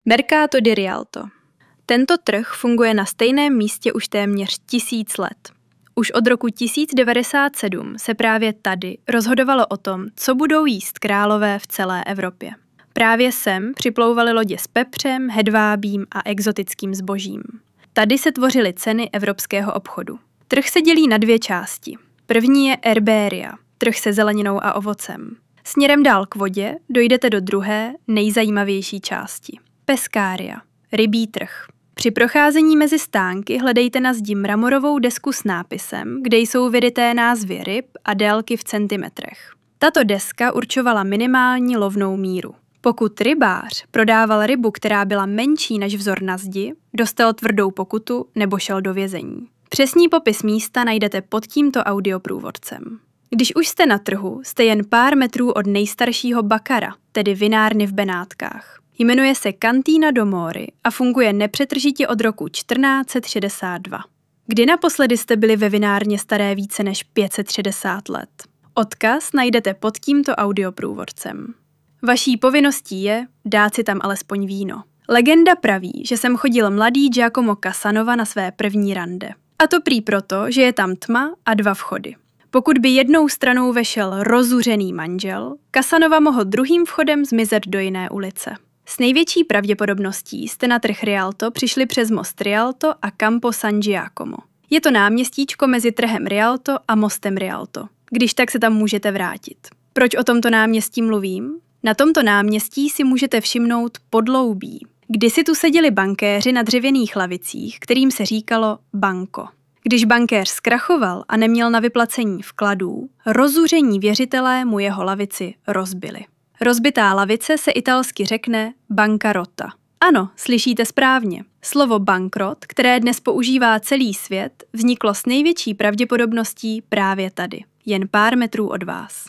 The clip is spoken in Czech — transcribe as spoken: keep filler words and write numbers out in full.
Mercato di Rialto. Tento trh funguje na stejném místě už téměř tisíc let. Už od roku tisíc devadesát sedm se právě tady rozhodovalo o tom, co budou jíst králové v celé Evropě. Právě sem připlouvaly lodě s pepřem, hedvábím a exotickým zbožím. Tady se tvořily ceny evropského obchodu. Trh se dělí na dvě části. První je Herberia, trh se zeleninou a ovocem. Směrem dál k vodě dojdete do druhé, nejzajímavější části. Pescaria, rybí trh. Při procházení mezi stánky hledejte na zdi mramorovou desku s nápisem, kde jsou vyryté názvy ryb a délky v centimetrech. Tato deska určovala minimální lovnou míru. Pokud rybář prodával rybu, která byla menší než vzor na zdi, dostal tvrdou pokutu nebo šel do vězení. Přesný popis místa najdete pod tímto audioprůvodcem. Když už jste na trhu, jste jen pár metrů od nejstaršího bakara, tedy vinárny v Benátkách. Jmenuje se Cantina do Mori a funguje nepřetržitě od roku čtrnáct set šedesát dva. Kdy naposledy jste byli ve vinárně staré více než pět set šedesát let? Odkaz najdete pod tímto audioprůvodcem. Vaší povinností je dát si tam alespoň víno. Legenda praví, že sem chodil mladý Giacomo Casanova na své první rande. A to prý proto, že je tam tma a dva vchody. Pokud by jednou stranou vešel rozuřený manžel, Casanova mohl druhým vchodem zmizet do jiné ulice. S největší pravděpodobností jste na trh Rialto přišli přes most Rialto a Campo San Giacomo. Je to náměstíčko mezi trhem Rialto a mostem Rialto. Když tak se tam můžete vrátit. Proč o tomto náměstí mluvím? Na tomto náměstí si můžete všimnout podloubí. Kdysi tu seděli bankéři na dřevěných lavicích, kterým se říkalo banko. Když bankéř zkrachoval a neměl na vyplacení vkladů, rozuření věřitelé mu jeho lavici rozbili. Rozbitá lavice se italsky řekne bancarota. Ano, slyšíte správně. Slovo bankrot, které dnes používá celý svět, vzniklo s největší pravděpodobností právě tady, jen pár metrů od vás.